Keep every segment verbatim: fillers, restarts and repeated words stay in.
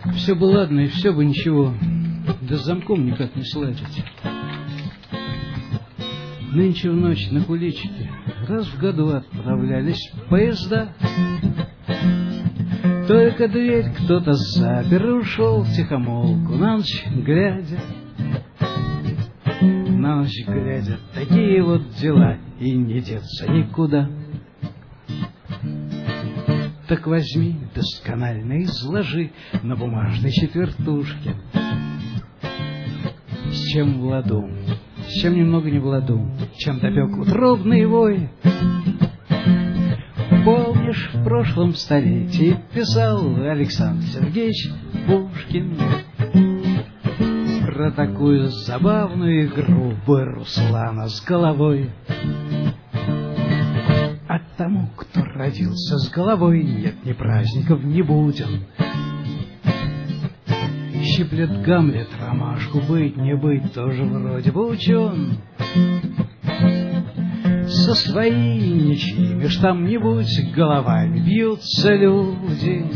Все бы ладно и все бы ничего, да с замком никак не сладить. Нынче в ночь на куличке раз в году отправлялись поезда. Только дверь кто-то запер и ушел втихомолку, на ночь глядя. На ночь глядя, такие вот дела, и не деться никуда. Так возьми, досконально изложи на бумажной четвертушке, с чем в ладу, с чем немного не в ладу, чем допек утробный вой. Помнишь, в прошлом столетии писал Александр Сергеевич Пушкин про такую забавную игру бы Руслана с головой. А тому, кто родился с головой, нет ни праздников, ни буден. Щиплет Гамлет ромашку, быть не быть, тоже вроде бы учен. Со своими ничьими ж там-нибудь головами бьются люди.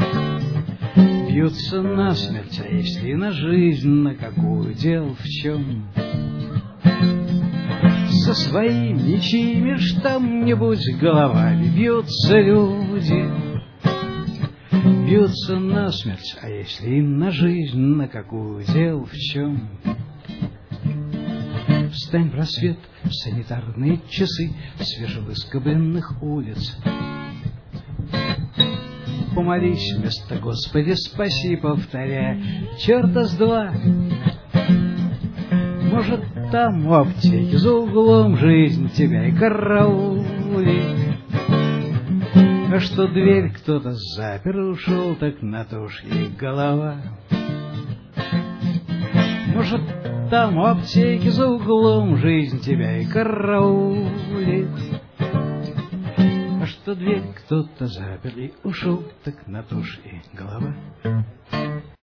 Бьются насмерть, а если на жизнь, на какую, дел в чем? Со своими ничьими ж там-нибудь головами бьются люди. Бьются насмерть, а если и на жизнь, на какую, дел в чем? Встань в рассвет, в санитарные часы свежевыскобленных улиц. Помолись вместо «Господи, спаси», повторяя черта с два. Может, там у аптеки за углом жизнь тебя и караулит. А что дверь кто-то запер и ушел, так на то уж ей голова. Может, там у аптеки за углом жизнь тебя и караулит. А что дверь кто-то запер и ушел, так на то уж и голова.